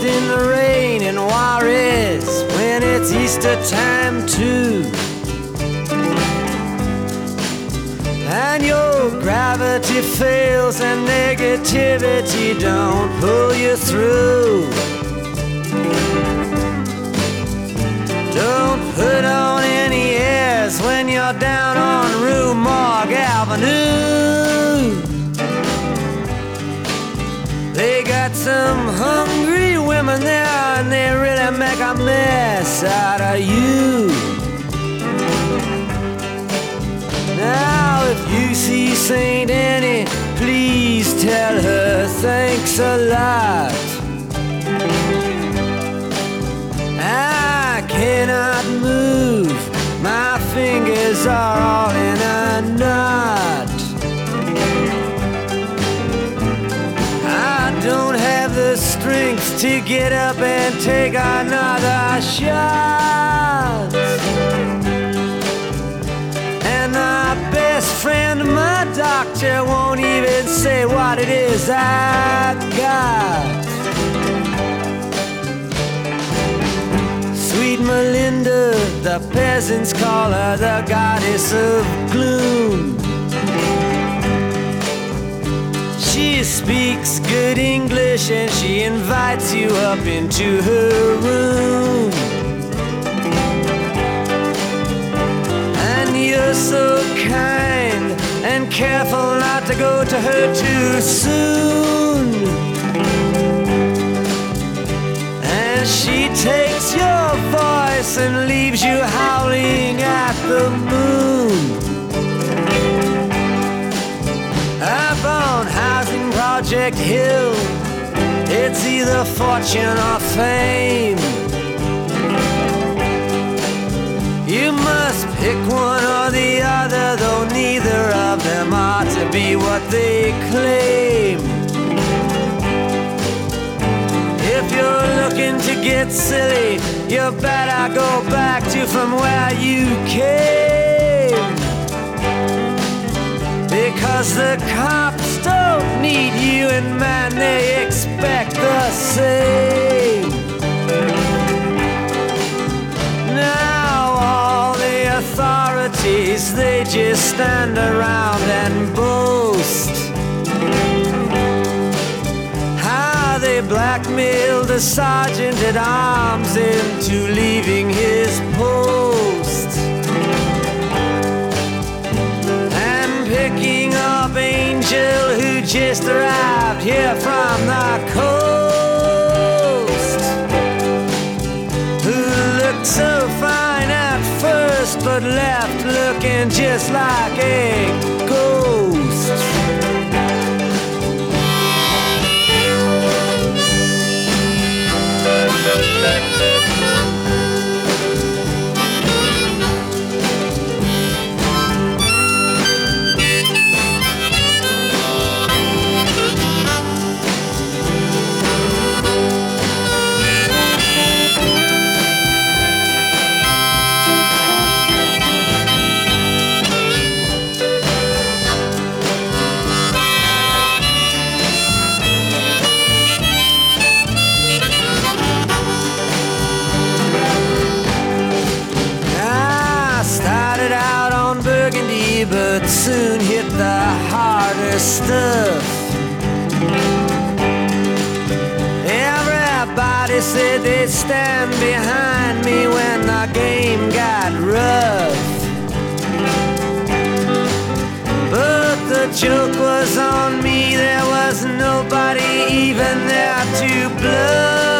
in the rain in Juarez when it's Easter time too. And your gravity fails and negativity don't pull you through. Don't put on any airs when you're down on Rue Morgue Avenue. They got some hungry women there and they really make a mess out of you. Now if you see Saint Annie, please tell her thanks a lot. I cannot move, my fingers are all in a knot. I don't have the strength to get up and take another shot. And my best friend, my doctor, won't even say what it is I got. Sweet Melinda, the peasants call her the goddess of gloom. She speaks good English and she invites you up into her room. And you're so kind and careful not to go to her too soon. And she takes your voice and leaves you howling at the moon. Up on Housing Project Hill, it's either fortune or fame. You must pick one or the other, though neither of them ought to be what they claim. If you're looking to get silly, you better go back to from where you came. Because the cops don't need you and man, they expect the same. Now all the authorities, they just stand around and boast how they blackmailed the sergeant at arms into leaving his post. Picking up Angel, who just arrived here from the coast, who looked so fine at first but left looking just like a ghost. But soon hit the harder stuff. Everybody said they'd stand behind me when the game got rough. But the joke was on me, there was nobody even there to bluff.